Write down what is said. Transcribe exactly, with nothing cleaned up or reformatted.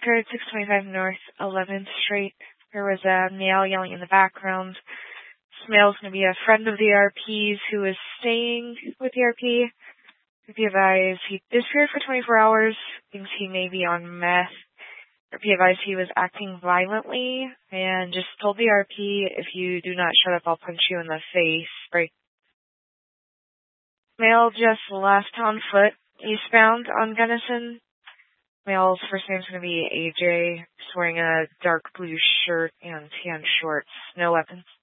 code six twenty-five North eleventh Street. There was a male yelling in the background. This male's going to be a friend of the R P's who is staying with the R P. R P advised he disappeared for twenty-four hours, thinks he may be on meth. R P advised he was acting violently and just told the R P, if you do not shut up, I'll punch you in the face. Right. Male just left on foot, eastbound on Gunnison. Male's first name's going to be A J. He's wearing a dark blue shirt and tan shorts. No weapons.